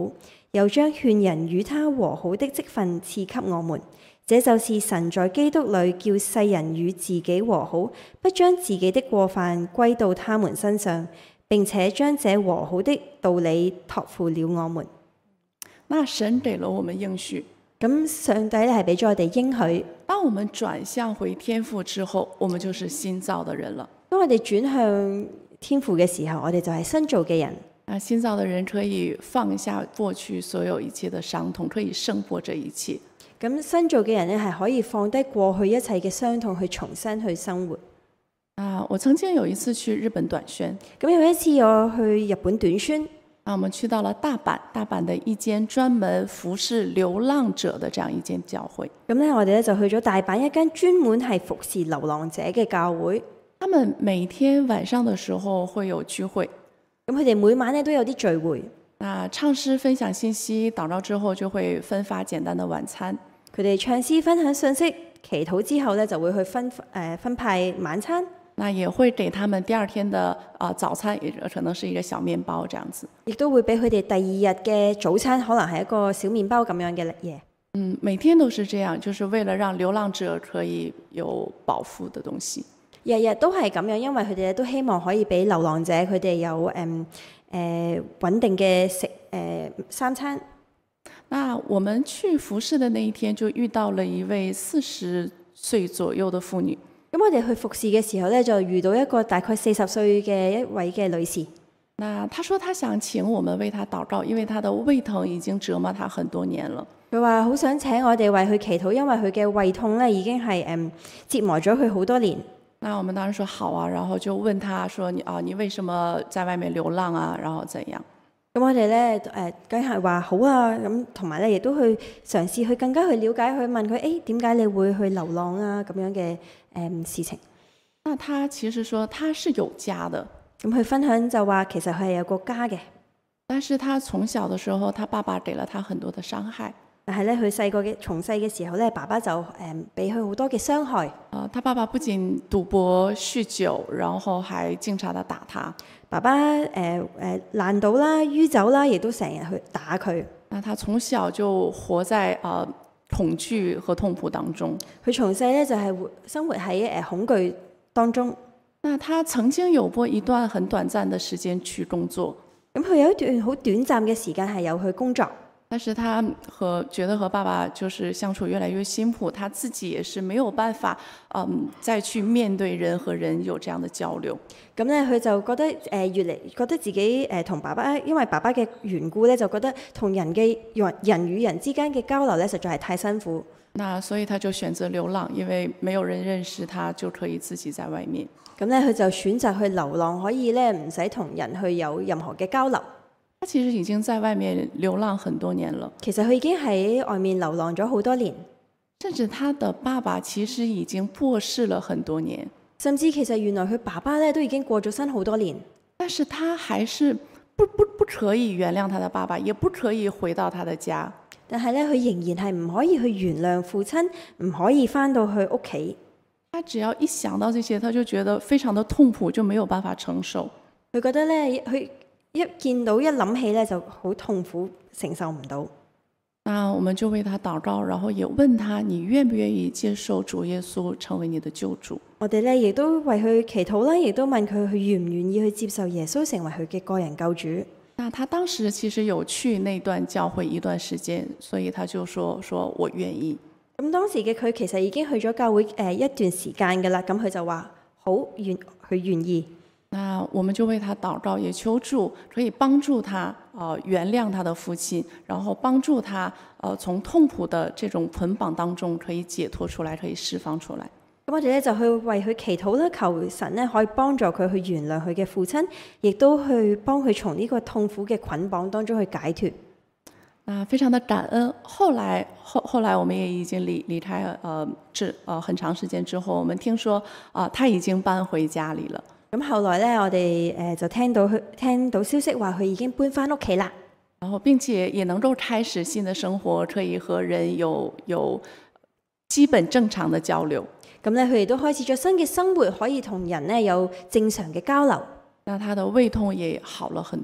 [SPEAKER 3] 又將勸人與他和好的職分賜給我們。這就是神在基督裏叫世人與自己和好，不將自己的過犯歸到他們身上，並且將這和好的道理託付了我們。
[SPEAKER 2] 那神給了我們應許，
[SPEAKER 3] 咁上帝咧係俾咗我哋應許，
[SPEAKER 2] 當我們轉向回天父之後，我們就是新造的人了。
[SPEAKER 3] 當我哋轉向天父嘅時候，我哋就係新造嘅人。
[SPEAKER 2] 那新造的人可以放下過去所有一切的傷痛，可以勝過這一切。
[SPEAKER 3] 咁新造嘅人咧係可以放低過去一切嘅傷痛，去重新去生活。
[SPEAKER 2] 我曾經有一次去日本短宣，
[SPEAKER 3] 咁有一次我去日本短宣，
[SPEAKER 2] 我們去到了大阪的一間專門服侍流浪者的這樣一間教會。
[SPEAKER 3] 咁咧我哋咧就去咗大阪一間專門係服侍流浪者嘅教會。
[SPEAKER 2] 他們每天晚上的時候會有聚會，
[SPEAKER 3] 咁佢哋每晚咧都有啲聚會。
[SPEAKER 2] 唱詩分享信息，禱告之後就會分發簡單的晚餐。
[SPEAKER 3] 佢哋唱詩分享信息，祈禱之後咧就會去分派晚餐。
[SPEAKER 2] 也會給他們第二天的早餐，也可能是一個小麵包這樣子。
[SPEAKER 3] 亦都會俾佢哋第二日嘅早餐，可能係一個小麵包咁樣嘅嘢。
[SPEAKER 2] 每天都是這樣，就是為了讓流浪者可以有飽腹的東西。
[SPEAKER 3] 日日都係咁樣，因為佢哋都希望可以俾流浪者佢哋有穩定嘅三餐。
[SPEAKER 2] 那我們去服侍的那一天，就遇到了一位40歲左右的婦女。
[SPEAKER 3] 咁我哋去服侍嘅時候咧，就遇到一個大概40歲嘅一位嘅女士。
[SPEAKER 2] 她說她想請我們為她禱告，因為她的胃疼已經折磨她很多年了。
[SPEAKER 3] 佢話好想請我哋為佢祈禱，因為佢嘅胃痛咧已經係折磨咗佢好多年。
[SPEAKER 2] 那我們當然說好啊，然後就問她說你為什麼在外面流浪啊？然後怎樣？
[SPEAKER 3] 咁我哋咧梗係話好啊，咁同埋咧亦都去嘗試去更加去了解，去問佢點解你會去流浪啊咁樣嘅事情。
[SPEAKER 2] 那他其實說他是有家的，
[SPEAKER 3] 咁佢分享就話其實佢係有個家嘅，
[SPEAKER 2] 但是他從小的時候，他爸爸給了他很多的傷害。
[SPEAKER 3] 但係咧佢從細嘅時候咧，爸爸就俾佢好多嘅傷害。
[SPEAKER 2] 他爸爸不僅賭博酗酒，然後還經常的打他。
[SPEAKER 3] 爸爸爛賭啦、酗酒啦，亦都成日去打佢。
[SPEAKER 2] 那他從小就活在恐懼和痛苦當中。
[SPEAKER 3] 佢從細咧就係生活喺恐懼當中。
[SPEAKER 2] 那他曾經有過一段很短暫的時間去工作。
[SPEAKER 3] 咁佢有一段好短暫嘅時間係有去工作。
[SPEAKER 2] 但是他覺得和爸爸就是相處越來越辛苦，他自己也是沒有辦法，再去面對人和人有這樣的交流。
[SPEAKER 3] 咁咧，佢就覺得越嚟覺得自己同爸爸，因為爸爸嘅緣故咧，就覺得同人與人之間嘅交流咧，實在係太辛苦。
[SPEAKER 2] 那所以他就選擇流浪，因為沒有人認識他，就可以自己在外面。
[SPEAKER 3] 咁咧，佢就選擇去流浪，可以咧唔使同人去有任何嘅交流。
[SPEAKER 2] 他其實已經在外面流浪很多年了。
[SPEAKER 3] 其實佢已經喺外面流浪咗好多年，
[SPEAKER 2] 甚至他的爸爸其實已經過世了很多年。
[SPEAKER 3] 甚至其實原來佢爸爸咧都已經過咗身好多年，
[SPEAKER 2] 但是他還是不可以原諒他的爸爸，也不可以回到他的家。
[SPEAKER 3] 但係咧，佢仍然係唔可以去原諒父親，唔可以返到去屋企。
[SPEAKER 2] 他只要一想到這些，他就覺得非常的痛苦，就沒有辦法承受。
[SPEAKER 3] 佢覺得咧，佢一見到一諗起咧就好痛苦，承受唔到。
[SPEAKER 2] 那我們就為他禱告，然後也問他：你願不願意接受主耶穌成為你的救主？
[SPEAKER 3] 我哋咧亦都為佢祈禱啦，亦都問佢願唔願意去接受耶穌成為佢嘅個人救主。
[SPEAKER 2] 那他當時其實有去那段教會一段時間，所以他就說我願意。
[SPEAKER 3] 咁當時嘅佢其實已經去咗教會一段時間㗎啦，咁佢就話好佢願意。
[SPEAKER 2] 那我們就為他禱告，也求主可以幫助他原諒他的父親，然後幫助他從痛苦的這種捆綁當中可以解脫出來，可以釋放出來。
[SPEAKER 3] 咁我哋咧就去為佢祈禱啦，求神咧可以幫助佢去原諒佢嘅父親，亦都去幫佢從呢個痛苦嘅捆綁當中去解脫。
[SPEAKER 2] 非常的感恩。後來我們也已經離開很長時間之後，我們聽說他已經搬回家裏了。
[SPEAKER 3] 咁後來咧，我哋就聽到消息話佢已經搬翻屋企啦，
[SPEAKER 2] 然後並且也能夠開始新的生活，可以和人有基本正常的交流。
[SPEAKER 3] 咁咧，佢哋都開始咗新嘅生活，可以同人咧有正常嘅交流。
[SPEAKER 2] 那他的胃痛也好了很多，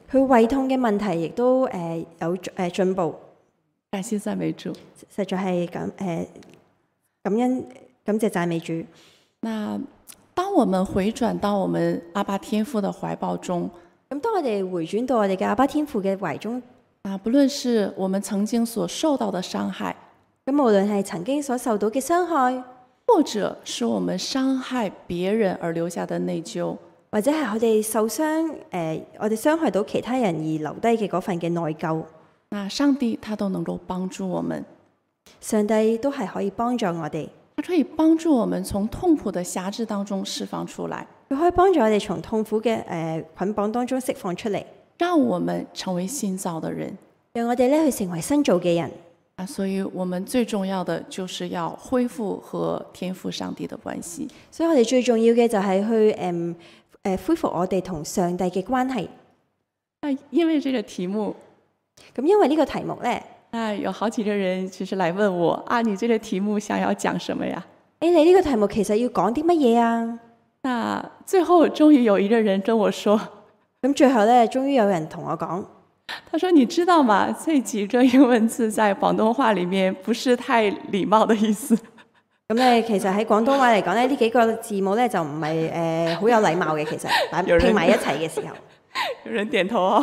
[SPEAKER 3] 佢胃痛嘅問題亦都有進步，
[SPEAKER 2] 感謝讚美主。
[SPEAKER 3] 實在係感恩感謝讚美主。
[SPEAKER 2] 那當我們回轉到我們阿爸天父的懷抱中，
[SPEAKER 3] 咁當我哋回轉到我哋嘅阿爸天父嘅懷中，
[SPEAKER 2] 不論是我們曾經所受到的傷害，
[SPEAKER 3] 咁無論係曾經所受到嘅傷害，
[SPEAKER 2] 或者是我們傷害別人而留下的內疚，
[SPEAKER 3] 或者係我哋受傷我哋傷害到其他人而留低嘅嗰份嘅內疚，
[SPEAKER 2] 那上帝他都能夠幫助我們，
[SPEAKER 3] 上帝都係可以幫助我哋，
[SPEAKER 2] 他可以幫助我們從痛苦的轄制當中釋放出來，
[SPEAKER 3] 佢可以幫助我哋從痛苦嘅捆綁當中釋放出嚟，
[SPEAKER 2] 讓我們成為新造的人，
[SPEAKER 3] 讓我哋咧去成為新造嘅人。
[SPEAKER 2] 所以我們最重要的就是要恢復和天父上帝的關係。
[SPEAKER 3] 所以我哋最重要嘅就係去恢復我哋同上帝嘅關係。
[SPEAKER 2] 因為這個題目，
[SPEAKER 3] 咁因為呢個題目呢，
[SPEAKER 2] 有好幾個人其實來問我你這個題目想要講什麼呀？
[SPEAKER 3] 你呢個題目其實要講啲乜嘢啊？
[SPEAKER 2] 那最後終於有一個人跟我說，
[SPEAKER 3] 咁最後呢，終於有人同我講，
[SPEAKER 2] 他說：你知道嗎？這幾個英文字在廣東話裡面不是太禮貌的意思。
[SPEAKER 3] 咁咧，其實喺廣東話嚟講咧，呢幾個字母咧就唔係好有禮貌嘅。其實拼埋一齊嘅時候，
[SPEAKER 2] 有人點頭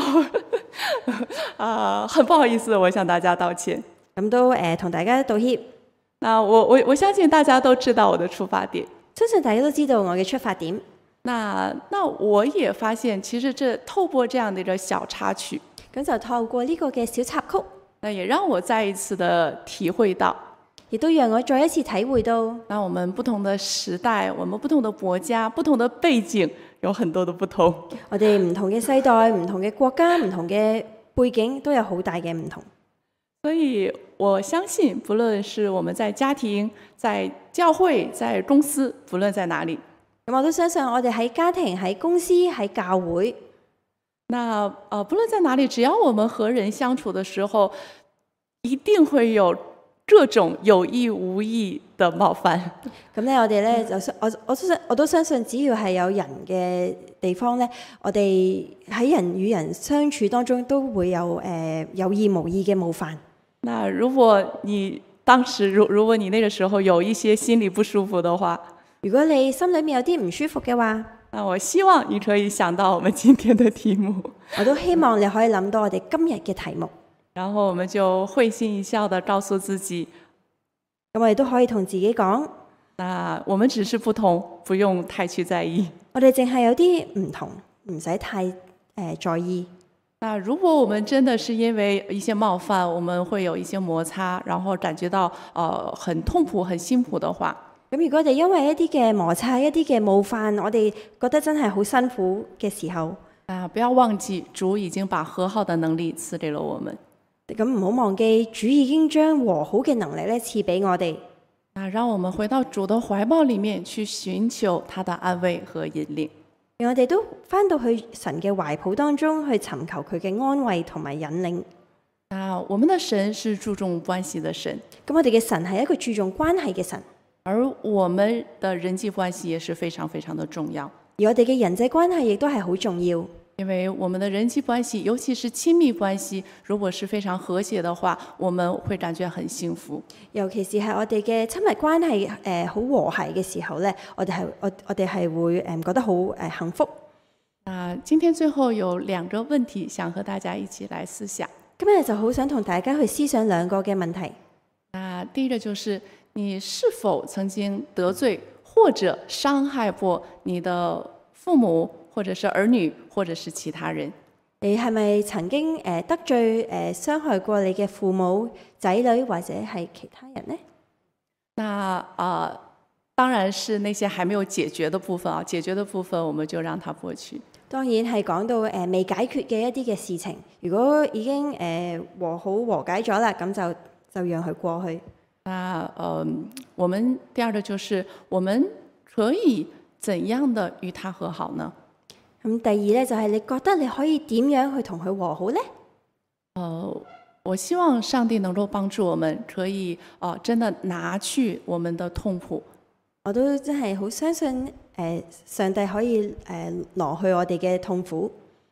[SPEAKER 2] 很不好意思，我向大家道歉。
[SPEAKER 3] 咁都同大家道歉。
[SPEAKER 2] 那我相信大家都知道我的出發點，
[SPEAKER 3] 相信大家都知道我嘅出發點。
[SPEAKER 2] 那我也發現，其實透過這樣的一個小插曲，
[SPEAKER 3] 咁就透過呢個嘅小插曲，
[SPEAKER 2] 那也讓我再一次的體會到，
[SPEAKER 3] 亦都讓我再一次體會到，
[SPEAKER 2] 那我們不同的時代，我們不同的國家，不同的背景，有很多的不同。
[SPEAKER 3] 我哋唔同嘅世代、唔同嘅國家、唔同嘅背景都有好大嘅唔同。
[SPEAKER 2] 所以我相信，不論是我們在家庭、在教會、在公司，不論在哪裡，
[SPEAKER 3] 咁我都相信我哋喺家庭、喺公司、喺教會，
[SPEAKER 2] 那不論在哪裡，只要我們和人相處的時候，一定會有各種有意無意的冒犯。
[SPEAKER 3] 咁咧，我哋咧就我都相信，只要係有人嘅地方咧，我哋喺人與人相處當中都會有有意無意嘅冒犯。
[SPEAKER 2] 那如果你當時如果你那個時候有一些心裡不舒服的話，
[SPEAKER 3] 如果你心裏面有啲唔舒服嘅話，
[SPEAKER 2] 那我希望你可以想到我們今天的題目。
[SPEAKER 3] 我都希望你可以諗到我哋今日嘅題目。
[SPEAKER 2] 然後我們就會心一笑地告訴自己，
[SPEAKER 3] 咁我哋都可以同自己講，
[SPEAKER 2] 那我們只是不同，不用太去在意。
[SPEAKER 3] 我哋淨係有啲唔同，唔使太在意。
[SPEAKER 2] 那如果我們真的是因為一些冒犯，我們會有一些摩擦，然後感覺到很痛苦、很辛苦的話，
[SPEAKER 3] 咁如果我哋因為一啲嘅摩擦、一啲嘅冒犯，我哋覺得真係好辛苦嘅時候，
[SPEAKER 2] 不要忘記主已經把和好的能力賜給了我們。
[SPEAKER 3] 咁唔好忘記主已經將和好嘅能力咧賜俾我哋。
[SPEAKER 2] 讓我們回到主的懷抱裡面去尋求他的安慰和引領。
[SPEAKER 3] 讓我哋都返到去神嘅懷抱當中去尋求佢嘅安慰同埋引領。
[SPEAKER 2] 我們的神是注重關係的神，
[SPEAKER 3] 咁我哋嘅神係一個注重關係嘅神，
[SPEAKER 2] 而我們的人際關係也是非常非常的重要。
[SPEAKER 3] 而我哋嘅人際關係亦都係好重要。
[SPEAKER 2] 因為我們的人際關係，尤其是親密關係，如果是非常和諧的話，我們會感覺很幸福。
[SPEAKER 3] 尤其是係我哋嘅親密關係好和諧嘅時候咧，我哋係會覺得好幸福。
[SPEAKER 2] 今天最後有兩個問題想和大家一起來思想。
[SPEAKER 3] 今日就好想同大家去思想兩個嘅問題。
[SPEAKER 2] 第一個就是你是否曾經得罪或者傷害過你的父母，或者是兒女，或者是其他人？
[SPEAKER 3] 你係咪曾經得罪傷害過你嘅父母、仔女或者係其他人呢？
[SPEAKER 2] 當然是那些還沒有解決的部分啊，解決的部分我們就讓它過去。
[SPEAKER 3] 當然係講到未解決嘅一啲嘅事情，如果已經和解咗啦，咁就讓佢過去。
[SPEAKER 2] 我們第二個就是我們可以怎樣的與他和好呢？
[SPEAKER 3] 咁第二咧就係你覺得你可以點樣去同佢和好呢？
[SPEAKER 2] 我希望上帝能夠幫助我們，可以真的拿去我們的痛苦。
[SPEAKER 3] 我都真係好相信上帝可以攞去我哋嘅痛苦。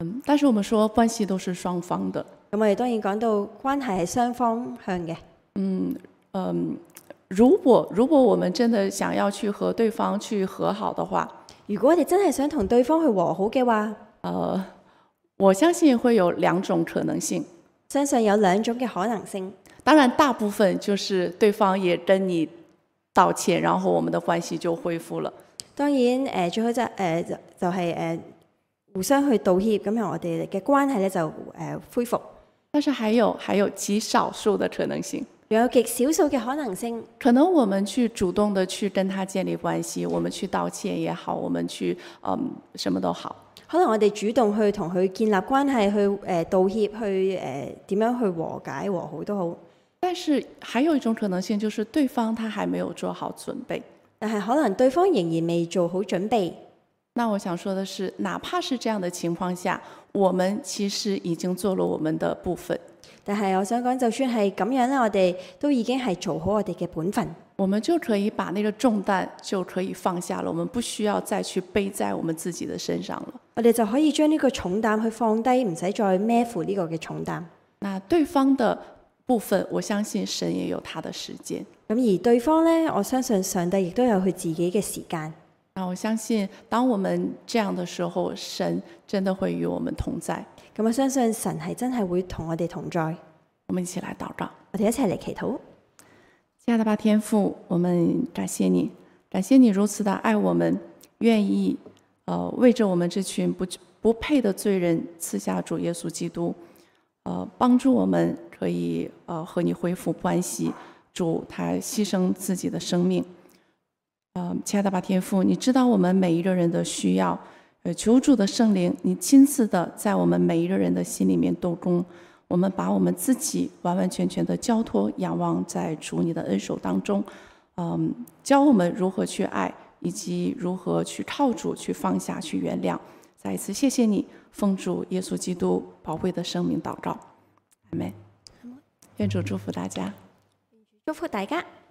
[SPEAKER 2] 但是我们说關係都是雙方的。
[SPEAKER 3] 咁我哋當然講到關係係雙方向嘅。
[SPEAKER 2] 如果我們真的想要去和對方去和好的話，
[SPEAKER 3] 如果我哋真係想同對方去和好嘅話，
[SPEAKER 2] 我相信會有兩種可能性。
[SPEAKER 3] 相信有兩種嘅可能性。
[SPEAKER 2] 當然，大部分就是對方也跟你道歉，然後我們的關係就恢復了。
[SPEAKER 3] 當然最好就係互相去道歉，咁樣我哋嘅關係咧就恢復。
[SPEAKER 2] 但是還有極少數的可能性。
[SPEAKER 3] 仲有極少數嘅可能性，
[SPEAKER 2] 可能我們去主動的去跟他建立關係，我們去道歉也好，我們去什麼都好。
[SPEAKER 3] 可能我哋主動去同佢建立關係，去道歉，去點樣去和解和好都好。
[SPEAKER 2] 但是還有一種可能性，就是對方他還沒有做好準備。
[SPEAKER 3] 但係可能對方仍然未做好準備。
[SPEAKER 2] 那我想說的是，哪怕是這樣的情況下，我們其實已經做了我們的部分。
[SPEAKER 3] 但係我想講，就算係咁樣咧，我哋都已經係做好我哋嘅本分。
[SPEAKER 2] 我們就可以把那個重擔就可以放下了，我們不需要再去背在我們自己的身上了。
[SPEAKER 3] 我哋就可以將呢個重擔去放低，唔使再孭負呢個嘅重擔。
[SPEAKER 2] 那對方的部分，我相信神也有他的時間。
[SPEAKER 3] 咁而對方呢，我相信上帝亦都有佢自己嘅時間。
[SPEAKER 2] 那我相信，當我們這樣的時候，神真的會與我們同在。
[SPEAKER 3] 咁我相信神係真係會同我哋同在。
[SPEAKER 2] 我們一起來禱告，
[SPEAKER 3] 我哋一齊嚟祈禱。
[SPEAKER 2] 親愛的爸天父，我們感謝你，感謝你如此的愛我們，願意為着我們這群不配的罪人賜下主耶穌基督，幫助我們可以和你恢復關係。主他犧牲自己的生命。親愛的爸天父，你知道我們每一個人的需要，求主的聖靈，你親自的在我們每一個人的心裡面動工。我們把我們自己完完全全的交託仰望在主你的恩手當中，教我們如何去愛，以及如何去靠主去放下去原諒。再一次謝謝你，奉主耶穌基督寶貴的生命禱告，阿們。願主祝福大家，
[SPEAKER 3] 祝福大家。